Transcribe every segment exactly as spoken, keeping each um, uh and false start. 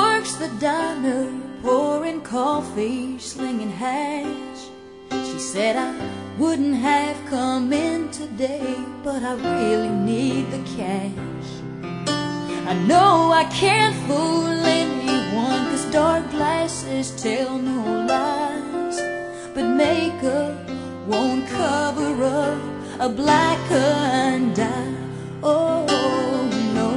works the diner, pouring coffee, slinging hash. She said I wouldn't have come in today, but I really need the cash. I know I can't fool anyone, 'cause dark glasses tell no lies, but makeup won't cover up a black undie. Oh no.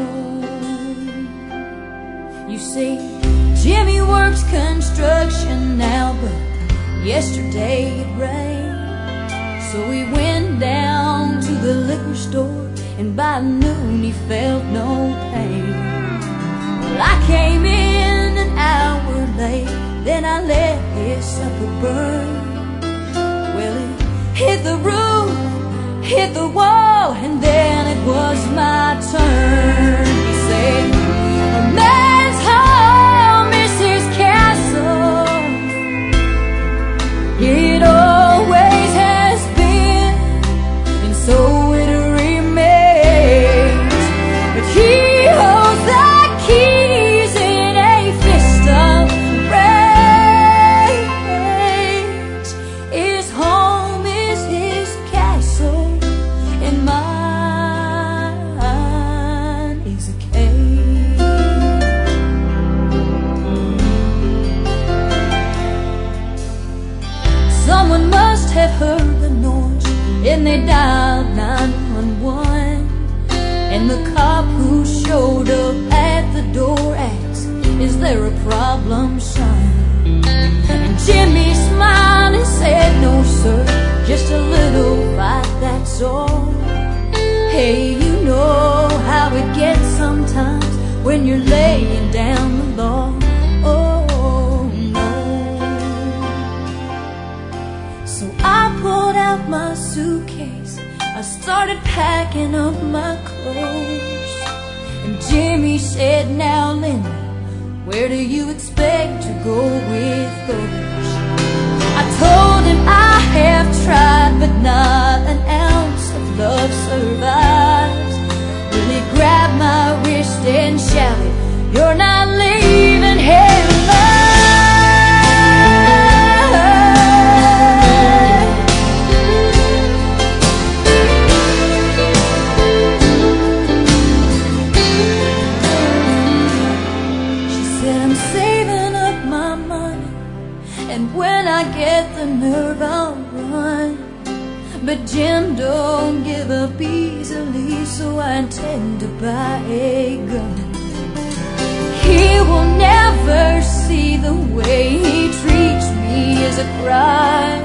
You see, Jimmy works construction now, but yesterday it rained, so we went down to the liquor store, and by noon he felt no pain. Well, I came in an hour late, then I let his supper burn. Well, it hit the roof, hit the wall, and then it was my turn. He said, a man's home is his castle. It always has been, and so it remains. But he holds the keys in a fist of rage. His home is his castle, and mine is a cage. Someone must have heard the noise, and they dialed nine one one. And the cop who showed up at the door asked, is there a problem, son? And Jimmy smiled and said, no sir, just a little fight, that's all. Hey, you know how it gets sometimes when you're laying down the law. Oh no. So I pulled out my suitcase, I started packing up my clothes, and Jimmy said, now Linda, where do you expect to go with those? I told him I have tried, but not an ounce of love survives. Then he grabbed my wrist and shouted, you're not leaving here alive. And when I get the nerve, I'll run. But Jim don't give up easily, so I intend to buy a gun. He will never see the way he treats me as a crime.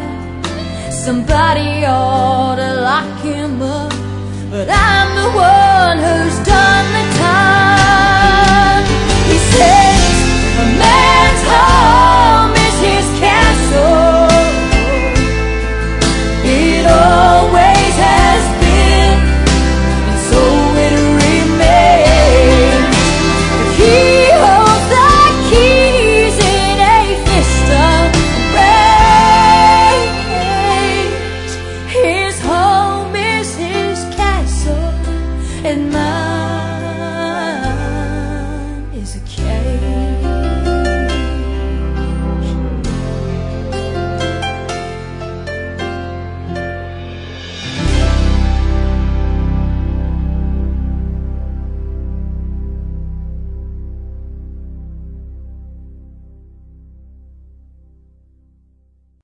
Somebody ought to lock him up, but I'm the one who's done.